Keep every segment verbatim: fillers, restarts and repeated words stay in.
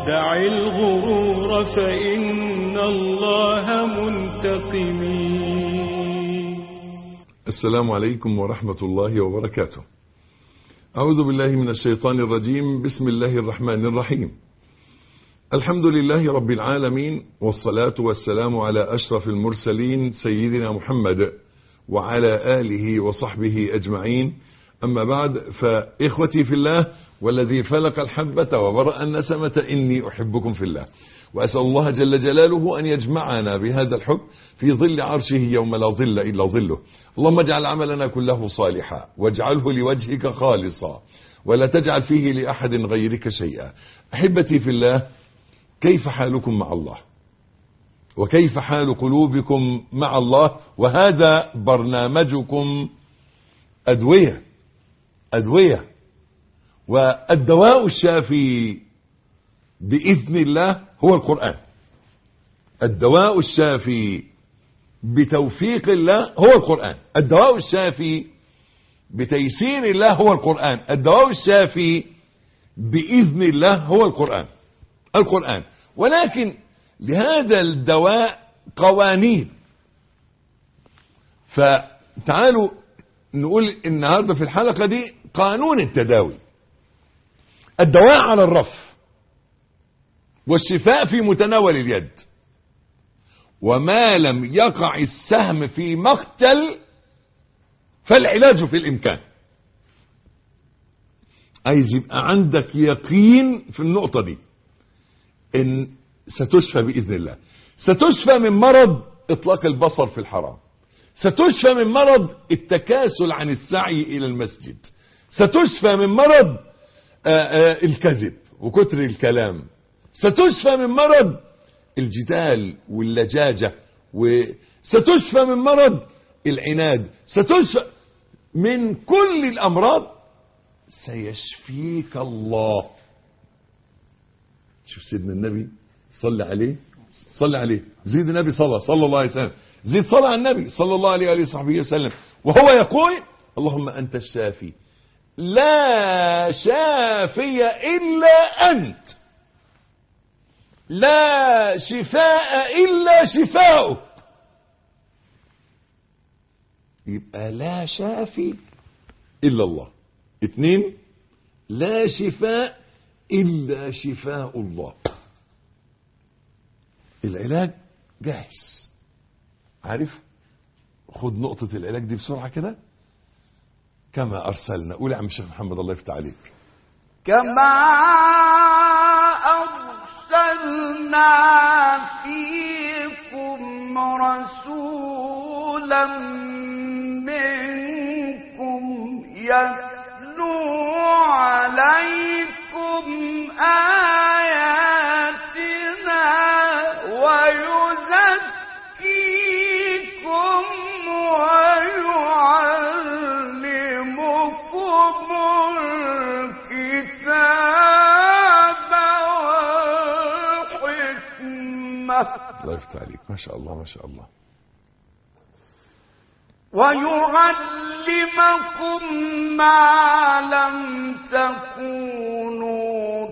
دع الغرور فإن الله منتقم. السلام عليكم ورحمة الله وبركاته. أعوذ بالله من الشيطان الرجيم. بسم الله الرحمن الرحيم. الحمد لله رب العالمين، والصلاة والسلام على أشرف المرسلين سيدنا محمد وعلى آله وصحبه أجمعين. أما بعد، فإخوتي في الله والذي فلق الحبة وبرأ النسمة إني أحبكم في الله، وأسأل الله جل جلاله أن يجمعنا بهذا الحب في ظل عرشه يوم لا ظل إلا ظله. اللهم اجعل عملنا كله صالحا واجعله لوجهك خالصا ولا تجعل فيه لأحد غيرك شيئا. أحبتي في الله، كيف حالكم مع الله؟ وكيف حال قلوبكم مع الله؟ وهذا برنامجكم أدوية أدوية والدواء الشافي بإذن الله هو القرآن. الدواء الشافي بتوفيق الله هو القرآن. الدواء الشافي بتيسير الله هو القرآن. الدواء الشافي بإذن الله هو القرآن. القرآن ولكن لهذا الدواء قوانين. فتعالوا نقول النهاردة في الحلقة دي قانون التداوي. الدواء على الرف والشفاء في متناول اليد، وما لم يقع السهم في مقتل فالعلاج في الإمكان. عايز يبقى عندك يقين في النقطة دي، ان ستشفى بإذن الله. ستشفى من مرض إطلاق البصر في الحرام، ستشفى من مرض التكاسل عن السعي إلى المسجد، ستشفى من مرض آآ آآ الكذب وكتر الكلام، ستشفى من مرض الجدال واللجاجة، وستشفى من مرض العناد، ستشفى من كل الأمراض. سيشفيك الله. شوف سيدنا النبي صلى عليه صلى عليه زيد النبي صلى صلى الله عليه وسلم، زيد صلى على النبي صلى الله عليه وآله وصحبه وسلم، وهو يقول: اللهم أنت الشافي لا شافي إلا أنت، لا شفاء إلا شفاؤك. يبقى لا شافي إلا الله. اثنين، لا شفاء إلا شفاء الله. العلاج جاهز. عارف؟ خد نقطة العلاج دي بسرعة كده. كما أرسلنا، قول يا عم الشيخ محمد الله يفتح عليك. كما أرسلنا فيكم رسولا منكم يتلو عليكم آياتنا ويزكيكم ويعلمكم الكتاب والحكمة. الله يفتح عليك، ما شاء الله ما شاء الله. ويعلمكم ما لم تكونوا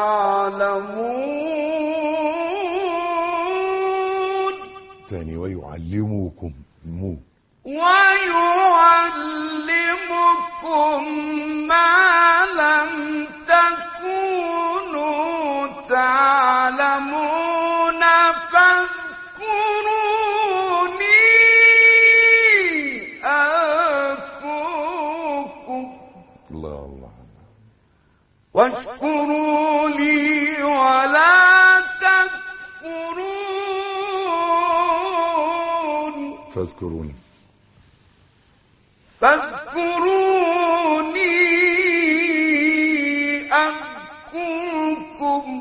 تعلمون. تاني، ويعلمكم مو ويعلمكم ما لم تكونوا تعلمون فاذكروني أذكركم. الله الله. واشكروا لي ولا تكفرون. فاذكروني فاذكروني أذكركم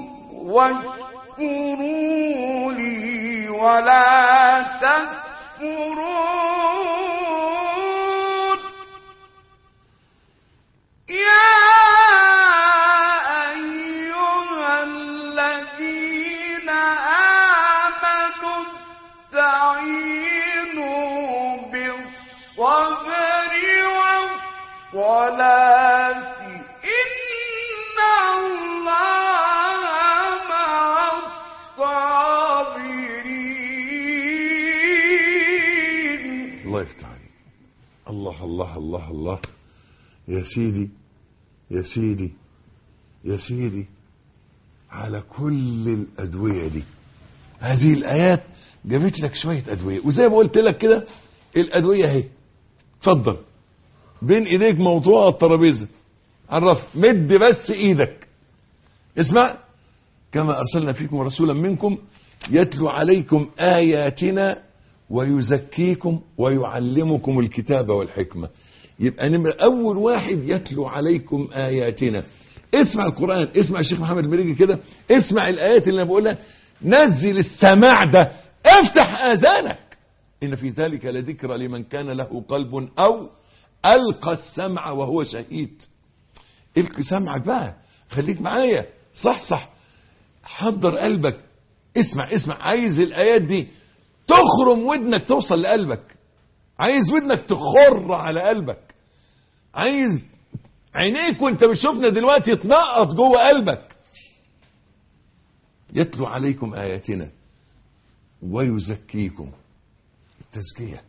واشكروا لي ولا تكفرون. يا أيها الذين آمنوا استعينوا بالصبر والصلاة إن الله مع الله الله الله الله. يا سيدي يا سيدي يا سيدي على كل الأدوية دي. هذه الآيات جابت لك شوية أدوية، وزي ما قلت لك كده الأدوية اهي، اتفضل بين ايديك موضوع الترابيزة، عرف مد بس ايدك اسمع. كما أرسلنا فيكم رسولا منكم يتلو عليكم آياتنا ويزكيكم ويعلمكم الكتاب والحكمة. يبقى نمرة أول واحد يتلو عليكم آياتنا. اسمع القرآن، اسمع الشيخ محمد المريجي كده، اسمع الآيات اللي أنا بقولها، نزل السماع ده، افتح آذانك. إن في ذلك لذكرى لمن كان له قلب أو ألقى السمع وهو شهيد. القي سمعك بقى، خليك معايا، صح صح، حضر قلبك، اسمع اسمع. عايز الآيات دي تخرم ودنك توصل لقلبك، عايز ودنك تخر على قلبك، عايز عينيك وانت بتشوفنا دلوقتي تنقط جوه قلبك. يتلو عليكم آياتنا ويزكيكم. التزكية.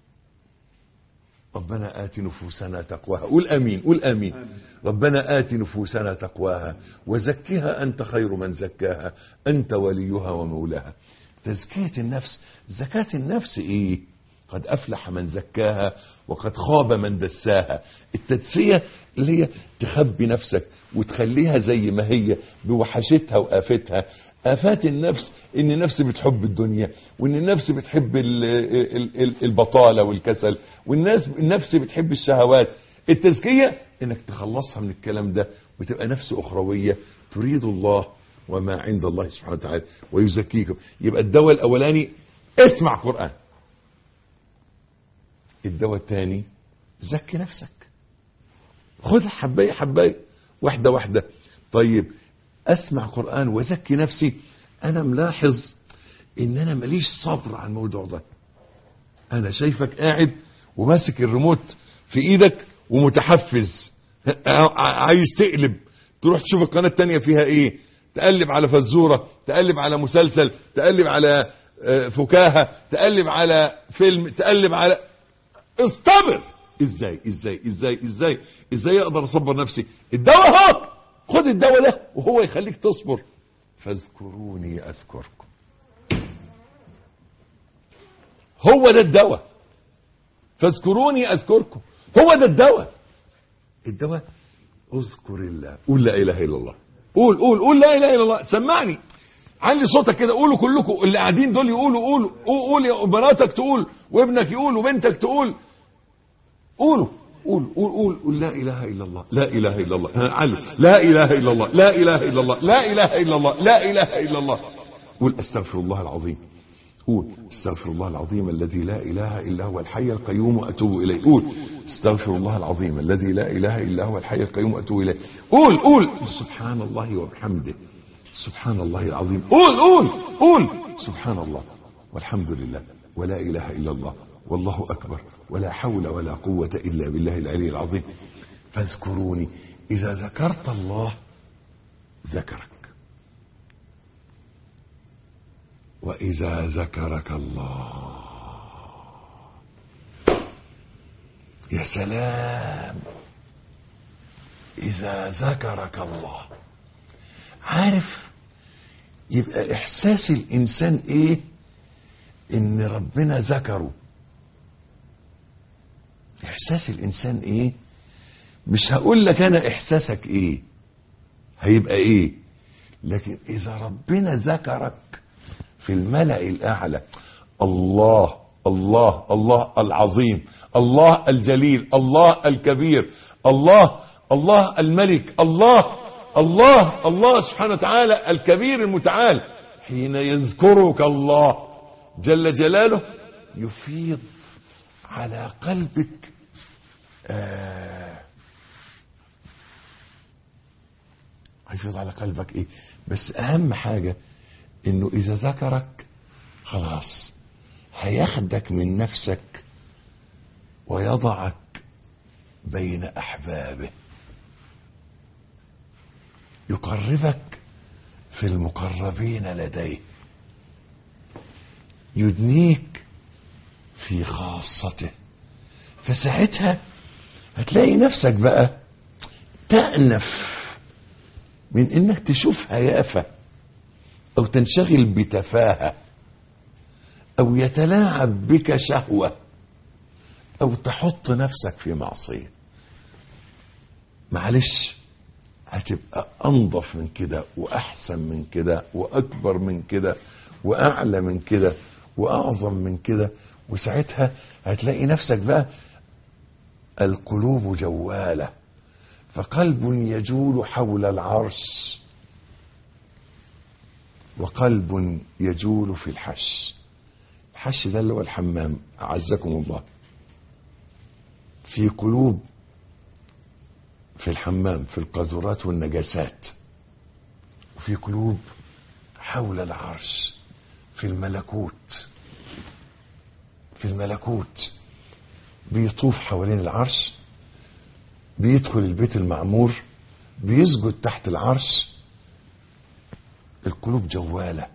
ربنا آت نفوسنا تقواها. قول آمين، قول آمين. ربنا آت نفوسنا تقواها وزكها أنت خير من زكاها أنت وليها ومولاها. تزكية النفس. زكاة النفس إيه؟ قد أفلح من زكاها وقد خاب من دساها. التدسية اللي هي تخبي نفسك وتخليها زي ما هي بوحشتها وآفتها. آفات النفس إن النفس بتحب الدنيا، وإن النفس بتحب البطالة والكسل، والناس النفس بتحب الشهوات. التزكية إنك تخلصها من الكلام ده وتبقى نفس أخروية تريد الله وما عند الله سبحانه وتعالى ويزكيكم. يبقى الدواء الأولاني اسمع قرآن. الدواء الثاني زكي نفسك، خد حباية حباية، واحدة واحدة. طيب اسمع قرآن وزكي نفسي. انا ملاحظ ان انا ماليش صبر على الموضوع ده. انا شايفك قاعد وماسك الريموت في ايدك ومتحفز، عايز تقلب تروح تشوف القناة التانية فيها ايه، تقلب على فزورة، تقلب على مسلسل، تقلب على فكاهة، تقلب على فيلم، تقلب على. اصطبر. ازاي ازاي ازاي ازاي ازاي اقدر اصبر نفسي؟ الدواء اهو، خد الدواء ده وهو يخليك تصبر. فاذكروني اذكركم. هو ده الدواء. فاذكروني اذكركم، هو ده الدواء. الدواء اذكر الله. قول لا اله الا الله. قول قول قول لا اله الا الله. سمعني، علي صوتك كده، قولوا كلكم اللي قاعدين دول يقولوا. قولوا قول يا بناتك تقول، وابنك يقول، وبنتك تقول. قولوا قول قول قول قول لا اله الا الله، لا اله الا الله. علي لا اله الا الله، لا اله الا الله، لا اله الا الله، لا اله الا الله. قول استغفر الله العظيم. قول استغفر الله العظيم الذي لا اله الا هو الحي القيوم واتوب اليه. قول استغفر الله العظيم الذي لا اله الا هو الحي القيوم واتوب اليه. قول قول سبحان الله وبحمده سبحان الله العظيم. قول قول قول سبحان الله والحمد لله ولا اله الا الله والله اكبر ولا حول ولا قوة الا بالله العلي العظيم. فاذكروني. اذا ذكرت الله ذكرك، واذا ذكرك الله يا سلام. اذا ذكرك الله، عارف يبقى احساس الانسان ايه؟ ان ربنا ذكره. احساس الانسان ايه؟ مش هقول لك انا احساسك ايه هيبقى ايه، لكن اذا ربنا ذكرك في الملأ الاعلى، الله الله الله العظيم، الله الجليل، الله الكبير، الله الله الملك، الله الله الله سبحانه وتعالى الكبير المتعال. حين يذكرك الله جل جلاله يفيض على قلبك آه هيفيض على قلبك ايه؟ بس اهم حاجة انه اذا ذكرك خلاص هياخدك من نفسك ويضعك بين احبابه، يقربك في المقربين لديه، يدنيك في خاصته، فساعتها هتلاقي نفسك بقى تأنف من انك تشوف هيافة او تنشغل بتفاهة او يتلاعب بك شهوة او تحط نفسك في معصية. معلش، هتبقى انظف من كده واحسن من كده واكبر من كده واعلى من كده واعظم من كده. وساعتها هتلاقي نفسك بقى القلوب جوالة، فقلب يجول حول العرش وقلب يجول في الحش. الحش ده اللي هو الحمام، أعزكم الله. في قلوب في الحمام في القاذورات والنجاسات، وفي قلوب حول العرش في الملكوت. في الملكوت بيطوف حوالين العرش، بيدخل البيت المعمور، بيسجد تحت العرش. القلوب جوالة.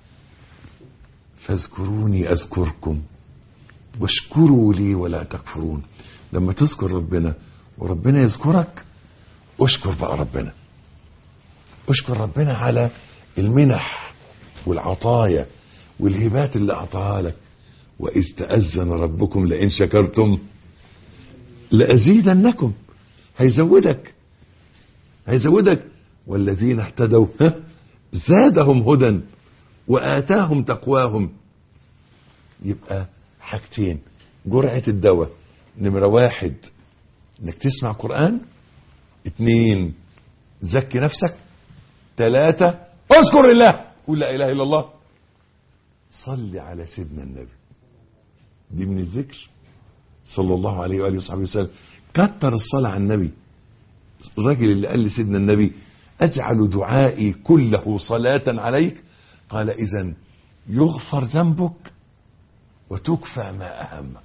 فاذكروني أذكركم واشكروا لي ولا تكفرون. لما تذكر ربنا وربنا يذكرك، اشكر بقى ربنا. اشكر ربنا على المنح والعطايا والهبات اللي أعطاها لك. وإذ تأذن ربكم لئن شكرتم لأزيدنكم. هيزودك هيزودك والذين اهتدوا زادهم هدى وآتاهم تقواهم. يبقى حاجتين: جرعة الدواء نمرة واحد انك تسمع قرآن، اتنين زكي نفسك، تلاتة اذكر الله، قول لا اله الا الله، صل على سيدنا النبي. دي من الذكر صلى الله عليه وآله وصحبه وسلم. كتر الصلاة على النبي. الراجل اللي قال لسيدنا النبي أجعل دعائي كله صلاة عليك، قال إذن يغفر ذنبك وتكفى ما أهمك.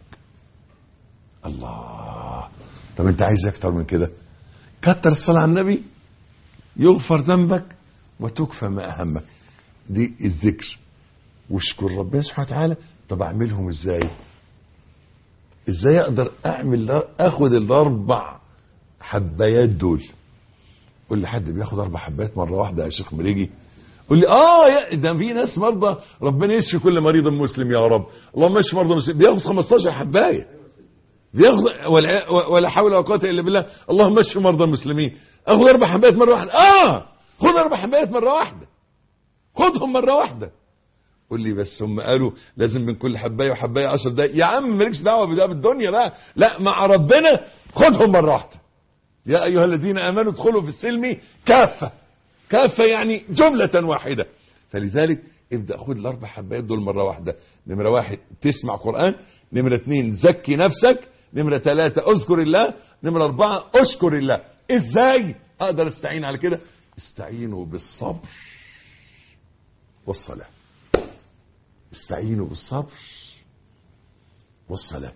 الله. طب انت عايز اكتر من كده؟ كتر الصلاة على النبي، يغفر ذنبك وتكفى ما أهمك. دي الذكر. واشكر ربنا سبحانه وتعالى. طب اعملهم ازاي؟ ازاي اقدر اعمل اخد الاربع حبايات دول؟ قول لي حد بياخد اربع حبايات مره واحده يا شيخ مريجي؟ قول لي اه يا ده في ناس مرضى، ربنا يشفي كل مريض مسلم يا رب، اللهم اشفي مرضى مسلم، بياخد خمستاشر حبايه، بياخد ولا, ولا حول ولا قوه الا بالله، اللهم اشفي مرضى المسلمين. اخد اربع حبايات مره واحده؟ اه خد اربع حبايات مره واحده، خدهم مره واحده. قول لي بس هم قالوا لازم من كل حبايه وحبايه عشر دقايق. يا عم مالكش دعوه بده بالدنيا بقى، لا مع ربنا خدهم مره واحده. يا ايها الذين امنوا ادخلوا في السلم كافه. كافه يعني جمله واحده. فلذلك ابدا خد الاربع حبايات دول مره واحده. نمره واحد تسمع قران، نمره اتنين زكي نفسك، نمره ثلاثه اذكر الله، نمره اربعه اشكر الله. ازاي اقدر استعين على كده؟ استعينوا بالصبر والصلاه. استعينوا بالصبر والصلاة.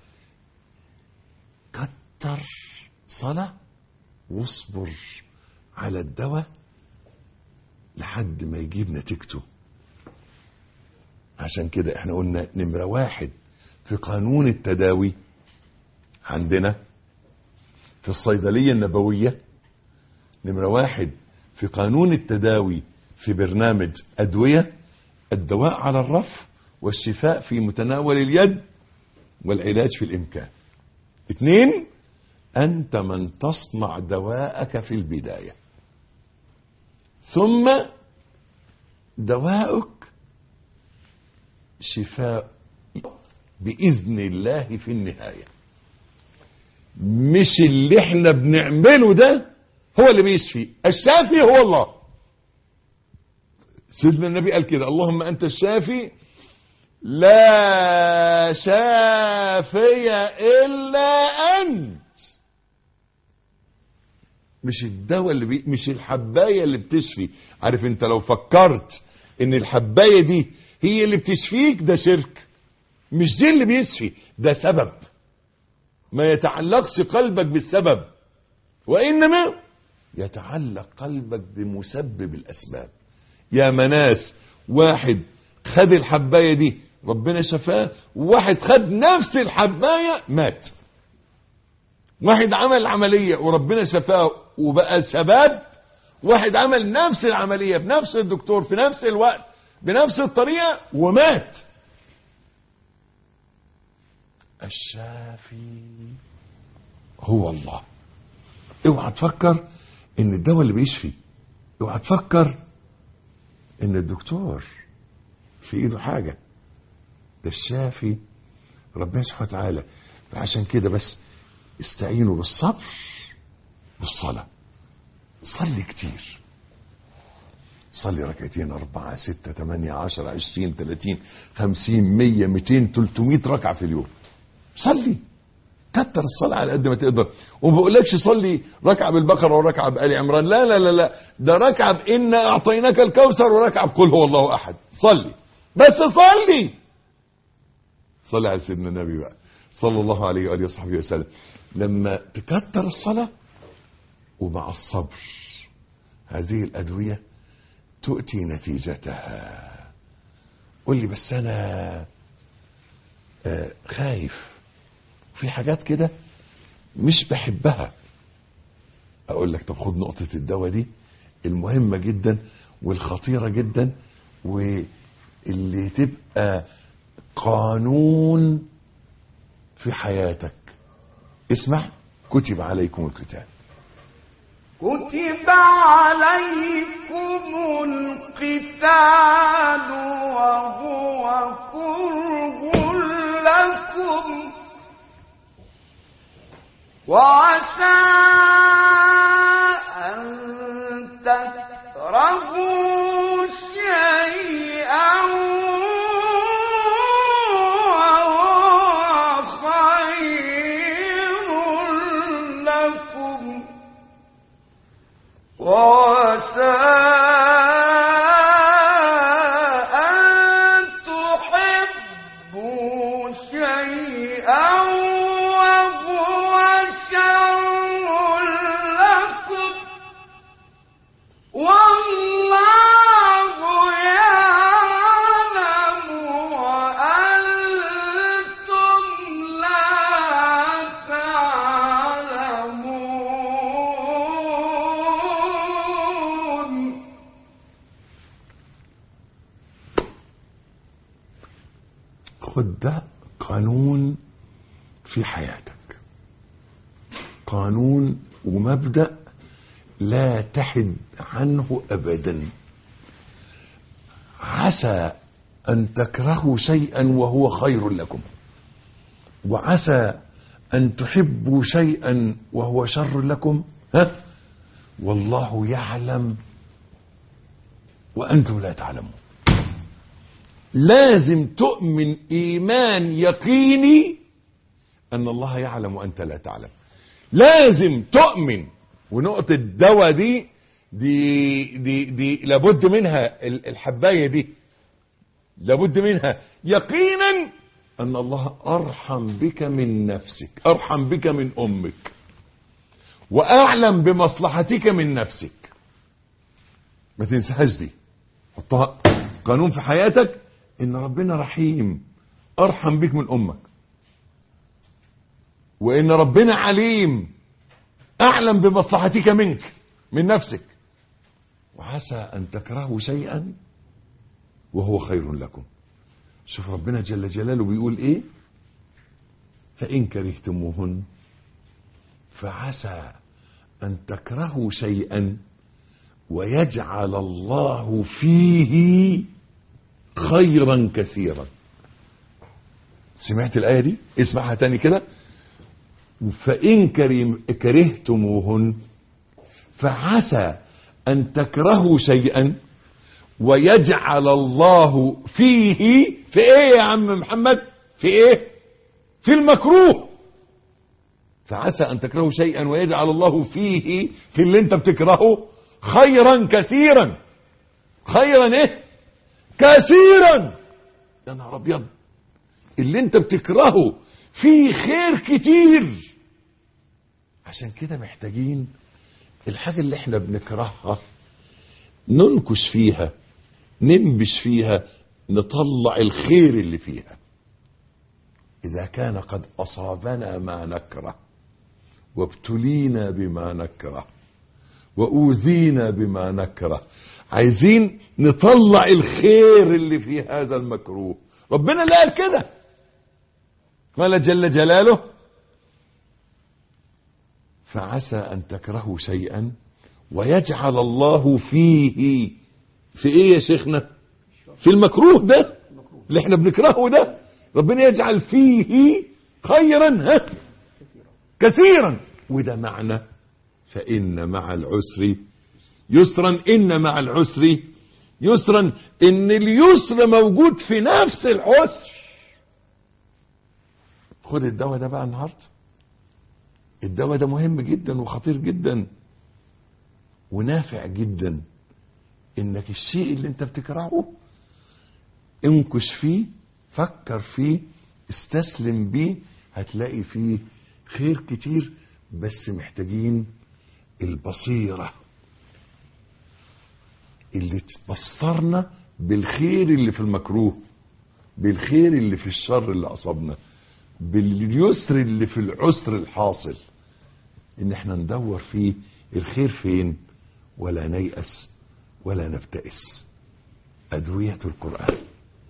كتر صلاة واصبر على الدواء لحد ما يجيب نتيجته. عشان كده احنا قلنا نمرة واحد في قانون التداوي عندنا في الصيدلية النبوية، نمرة واحد في قانون التداوي في برنامج أدوية: الدواء على الرف والشفاء في متناول اليد والعلاج في الإمكان. اثنين، أنت من تصنع دواءك في البداية، ثم دواءك شفاء بإذن الله في النهاية. مش اللي احنا بنعمله ده هو اللي بيشفي، الشافي هو الله. سيدنا النبي قال كده: اللهم أنت الشافي لا شافي إلا أنت. مش الدواء اللي بي... مش الحباية اللي بتشفي. عارف انت لو فكرت ان الحباية دي هي اللي بتشفيك، ده شرك. مش دي اللي بيشفي، ده سبب. ما يتعلقش قلبك بالسبب، وإنما يتعلق قلبك بمسبب الأسباب. يا مناس واحد خد الحباية دي ربنا شفاه، وواحد خد نفس الحباية مات. واحد عمل عملية وربنا شفاه وبقى شباب، واحد عمل نفس العملية بنفس الدكتور في نفس الوقت بنفس الطريقة ومات. الشافي هو الله. اوعى تفكر ان الدواء اللي بيشفي، اوعى تفكر ان الدكتور في ايده حاجة، ده الشافي ربنا سبحانه وتعالى. فعشان كده بس استعينوا بالصبر بالصلاة. صلي كتير، صلي ركعتين أربعة ستة تمانية عشرة عشرين تلاتين خمسين مية ميتين تلتمية ركعة في اليوم. صلي، كتر الصلاة على قد ما تقدر. وما بقولكش صلي ركعة بالبقرة وركعة بآل عمران، لا لا لا لا، ده ركعة بإنا أعطيناك الكوثر وركعة بقل هو الله أحد. صلي بس، صلي صلي على سيدنا النبي بقى صلى الله عليه وآله وصحبه وسلم. لما تكتر الصلاة ومع الصبر هذه الأدوية تؤتي نتيجتها. قل لي بس أنا آه خايف في حاجات كده مش بحبها. أقول لك طب خد نقطة الدواء دي المهمة جدا والخطيرة جدا واللي تبقى قانون في حياتك. اسمع، كتب عليكم القتال. كتب عليكم القتال وهو كره لكم وعسى أن تكرهوا شيئا وهو خير لكم وعسى أن تحبوا شيئا وهو شر لكم والله يعلم وأنتم لا تعلمون. خد ده قانون في حياتك، قانون ومبدأ لا تحد عنه أبدا. عسى أن تكرهوا شيئا وهو خير لكم وعسى أن تحبوا شيئا وهو شر لكم، ها؟ والله يعلم وأنتم لا تعلمون. لازم تؤمن إيمان يقيني أن الله يعلم وأنت لا تعلم. لازم تؤمن. ونقطة الدواء دي دي دي دي لابد منها، الحباية دي لابد منها يقينا أن الله أرحم بك من نفسك، أرحم بك من أمك، وأعلم بمصلحتك من نفسك. ما تنساهاش دي، حطها قانون في حياتك إن ربنا رحيم، أرحم بك من أمك، وإن ربنا عليم، أعلم بمصلحتك منك من نفسك. وعسى أن تكرهوا شيئا وهو خير لكم. شوف ربنا جل جلاله بيقول إيه؟ فإن كرهتموهن فعسى أن تكرهوا شيئا ويجعل الله فيه خيرا كثيرا. سمعت الآية دي؟ اسمعها تاني كده. فإن كرهتموهن فعسى أن تكرهوا شيئا ويجعل الله فيه، في ايه يا عم محمد؟ في ايه؟ في المكروه. فعسى أن تكرهوا شيئا ويجعل الله فيه، في اللي انت بتكرهه، خيرا كثيرا. خيرا ايه؟ كثيرا. يا نهار ابيض، اللي انت بتكرهه فيه خير كتير. عشان كده محتاجين الحاجة اللي احنا بنكرهها ننكش فيها، ننبش فيها، نطلع الخير اللي فيها. إذا كان قد أصابنا ما نكره وابتلينا بما نكره وأوذينا بما نكره. عايزين نطلع الخير اللي في هذا المكروه. ربنا اللي قال كده، قال جل جلاله: فعسى أن تكرهوا شيئا ويجعل الله فيه، في ايه يا شيخنا؟ في المكروه ده اللي احنا بنكرهه ده، ربنا يجعل فيه خيرا ها كثيرا. وده معنى فإن مع العسر يسرا. إن مع العسر يسرا، إن اليسر موجود في نفس العسر. خد الدواء ده بقى النهارده. الدواء ده مهم جدا وخطير جدا ونافع جدا. انك الشيء اللي انت بتكرهه انكش فيه، فكر فيه، استسلم بيه، هتلاقي فيه خير كتير. بس محتاجين البصيرة اللي تبصرنا بالخير اللي في المكروه، بالخير اللي في الشر اللي أصابنا، باليسر اللي في العسر الحاصل. ان احنا ندور فيه الخير فين ولا نيأس ولا نبتئس. أدوية القرآن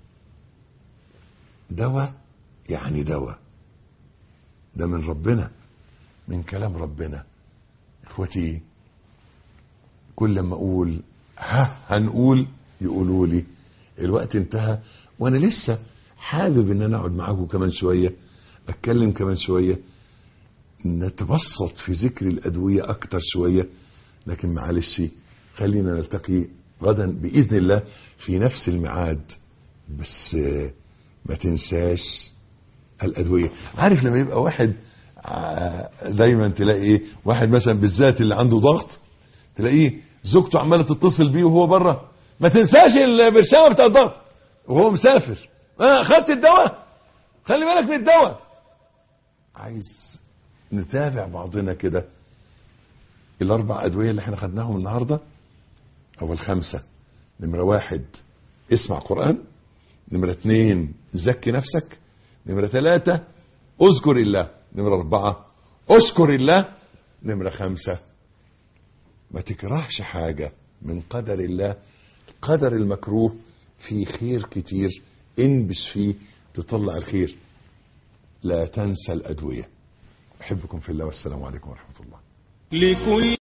دواء، يعني دواء ده من ربنا، من كلام ربنا. اخوتي، كل ما اقول ها هنقول يقولوا لي الوقت انتهى، وانا لسه حابب ان انا اقعد معاكم كمان شوية، اتكلم كمان شوية، نتبسط في ذكر الأدوية اكتر شوية. لكن معلش، خلينا نلتقي غدا بإذن الله في نفس الميعاد. بس ما تنساش الأدوية. عارف لما يبقى واحد دايما تلاقي ايه، واحد مثلا بالذات اللي عنده ضغط، تلاقيه زوجته عماله تتصل بيه وهو بره: ما تنساش البرشامه بتاع الضغط، وهو مسافر: اه خدت الدواء، خلي بالك من الدواء. عايز نتابع بعضنا كده. الاربع ادويه اللي احنا خدناهم النهارده او الخمسه: نمره واحد اسمع قرآن، نمره اتنين زكي نفسك، نمره ثلاثة اذكر الله، نمره اربعة اشكر الله، نمره خمسة ما تكرهش حاجة من قدر الله. قدر المكروه فيه خير كتير، انبش فيه تطلع الخير. لا تنسى الأدوية. أحبكم في الله والسلام عليكم ورحمة الله. لكل